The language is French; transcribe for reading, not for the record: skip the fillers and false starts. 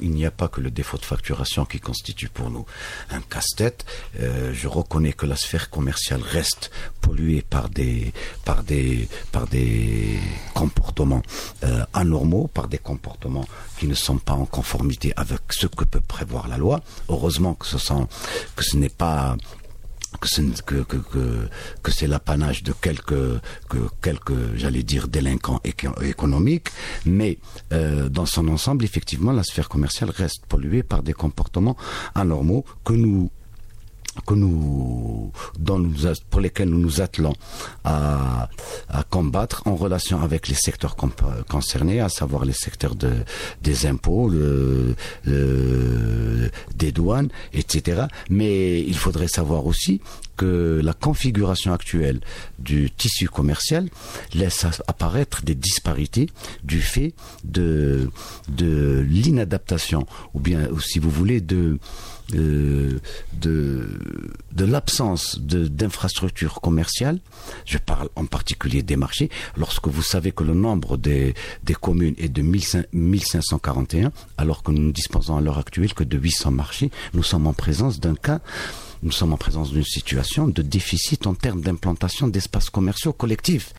il n'y a pas que le défaut de facturation qui constitue pour nous un casse-tête. Je reconnais que la sphère commerciale reste polluée par des comportements anormaux, par des comportements qui ne sont pas en conformité avec ce que peut prévoir la loi. Heureusement que ce n'est pas que c'est l'apanage de quelques j'allais dire délinquants économiques, mais dans son ensemble, effectivement, la sphère commerciale reste polluée par des comportements anormaux pour lesquels nous nous attelons à combattre en relation avec les secteurs concernés, à savoir les secteurs des impôts, des douanes, etc. Mais il faudrait savoir aussi que la configuration actuelle du tissu commercial laisse apparaître des disparités du fait de l'inadaptation, ou bien, si vous voulez, de l'absence d'infrastructures commerciales. Je parle en particulier des marchés. Lorsque vous savez que le nombre des communes est de 1541, alors que nous ne disposons à l'heure actuelle que de 800 marchés, nous sommes en présence d'une situation de déficit en termes d'implantation d'espaces commerciaux collectifs.